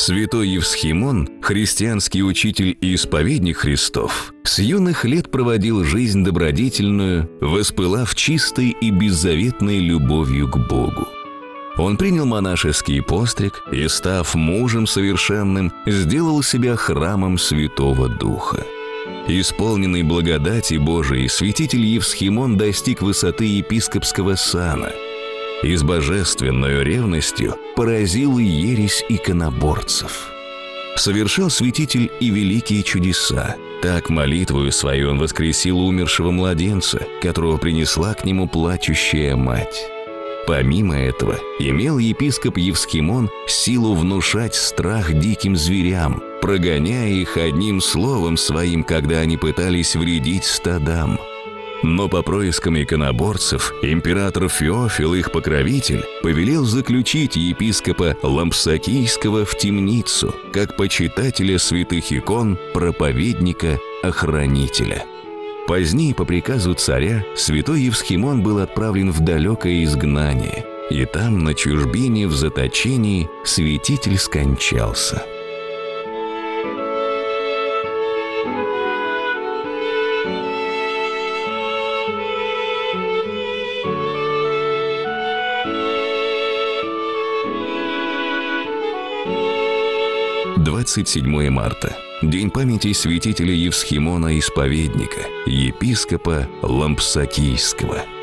Святой Евсхимон, христианский учитель и исповедник Христов, с юных лет проводил жизнь добродетельную, воспылав чистой и беззаветной любовью к Богу. Он принял монашеский постриг и, став мужем совершенным, сделал себя храмом Святого Духа. Исполненный благодати Божией, святитель Евсхимон достиг высоты епископского сана и с божественной ревностью поразил ересь иконоборцев. Совершил святитель и великие чудеса. Так молитвою своей он воскресил умершего младенца, которого принесла к нему плачущая мать. Помимо этого, имел епископ Евсхимон силу внушать страх диким зверям, прогоняя их одним словом своим, когда они пытались вредить стадам. Но по проискам иконоборцев император Феофил, их покровитель, повелел заключить епископа Лампсакийского в темницу, как почитателя святых икон, проповедника, охранителя. Позднее, по приказу царя, святой Евсхимон был отправлен в далекое изгнание, и там, на чужбине, в заточении, святитель скончался. Двадцать 7 марта. День памяти святителя Евсхимона Исповедника, епископа Лампсакийского.